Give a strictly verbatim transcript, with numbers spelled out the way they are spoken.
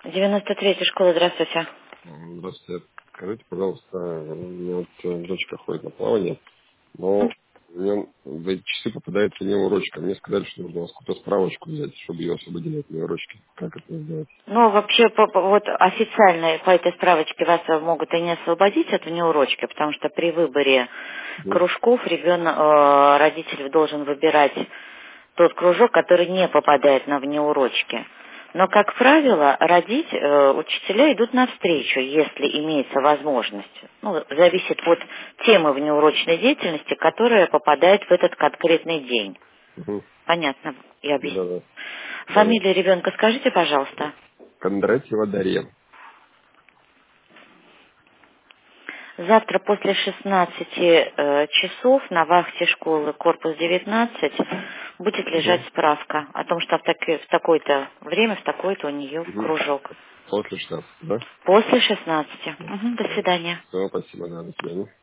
девяносто третья школа, здравствуйте. М, Здравствуйте. Скажите, пожалуйста, у меня вот э, дочка ходит на плавание, но М? у нее в эти часы попадается не урочка. Мне сказали, что нужно у вас какую-то справочку взять, чтобы ее освободили от неурочки. Как это сделать? Ну, вообще, по- по- вот официально по этой справочке вас могут и не освободить от внеурочки, потому что при выборе Мгм. кружков ребенок, э, родитель должен выбирать тот кружок, который не попадает на внеурочки. Но, как правило, родить, э, учителя идут навстречу, если имеется возможность. Ну, зависит от темы внеурочной деятельности, которая попадает в этот конкретный день. Мгм. Понятно, я объясню. Да, да. Да, да. Фамилию ребенка скажите, пожалуйста. Кондратьева Дарья. Завтра после шестнадцати э, часов на вахте школы корпус девятнадцать будет лежать Угу. справка о том, что в, таки- в такое-то время, в такой-то у нее Угу. кружок. После шестнадцати, да? После шестнадцати. Мгм, до Да. свидания. Все, спасибо, да, до свидания.